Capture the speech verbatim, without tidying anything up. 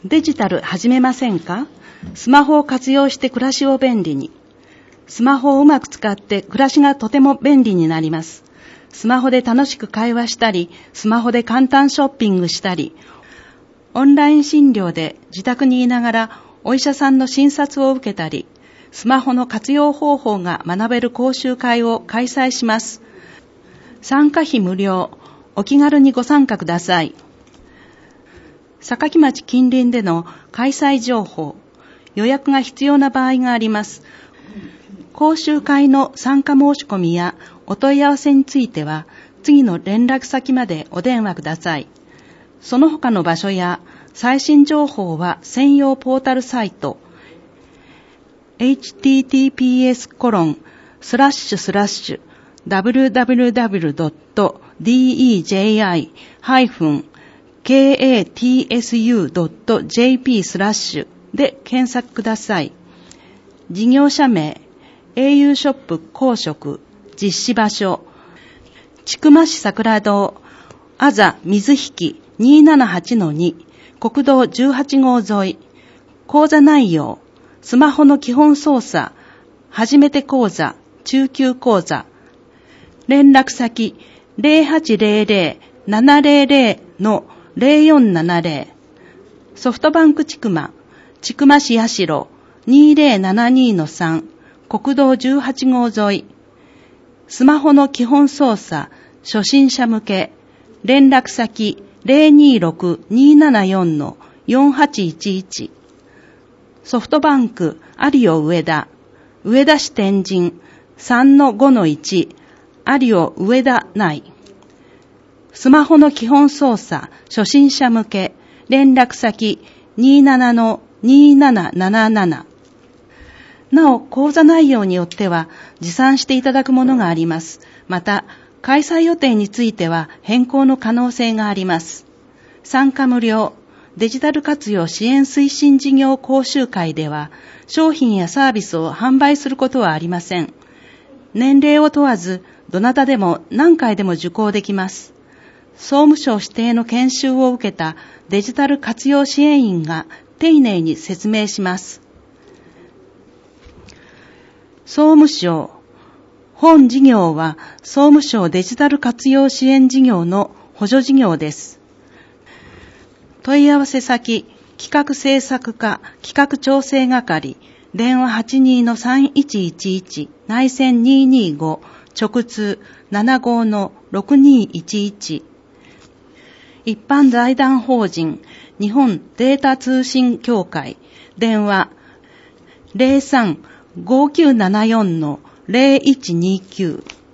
デジタル始めませんか？スマホを活用して暮らしを便利に。スマホをうまく使って暮らしがとても便利になります。スマホで楽しく会話したり、スマホで簡単ショッピングしたり、オンライン診療で自宅にいながらお医者さんの診察を受けたり、スマホの活用方法が学べる講習会を開催します。参加費無料。お気軽にご参加ください。坂町近隣での開催情報、予約が必要な場合があります。講習会の参加申し込みやお問い合わせについては、次の連絡先までお電話ください。その他の場所や最新情報は専用ポータルサイト、エイチティーティーピーエスコロンスラッシュスラッシュダブリューダブリューダブリュードットディーイージェーアイハイフンケーエーティーエスユードットジェーピー スラッシュで検索ください。事業者名、au ショップ公職、実施場所、千曲市桜堂、あざ水引にーななはちのに、国道じゅうはち号沿い、講座内容、スマホの基本操作、初めて講座、中級講座、連絡先、ゼロはちゼロゼロななゼロゼロのゼロよんななゼロ、ソフトバンク千曲、千曲市八代にーゼロななにのさん、国道じゅうはち号沿い、スマホの基本操作、初心者向け、連絡先ゼロにーろくにーななよんのよんはちいちいち、ソフトバンク有尾上田、上田市天神 さんのごのいち、有尾上田内、スマホの基本操作、初心者向け、連絡先にーななのにーなななななな。なお、講座内容によっては持参していただくものがあります。また、開催予定については変更の可能性があります。参加無料、デジタル活用支援推進事業講習会では、商品やサービスを販売することはありません。年齢を問わず、どなたでも何回でも受講できます。総務省指定の研修を受けたデジタル活用支援員が丁寧に説明します。総務省、本事業は総務省デジタル活用支援事業の補助事業です。問い合わせ先、企画制作課企画調整係、電話 はちにーのさんいちいちいち、内線にーにーご、直通 ななごのろくにーいちいち、一般財団法人日本データ通信協会、電話 ゼロさんごきゅうななよんのゼロいちにきゅう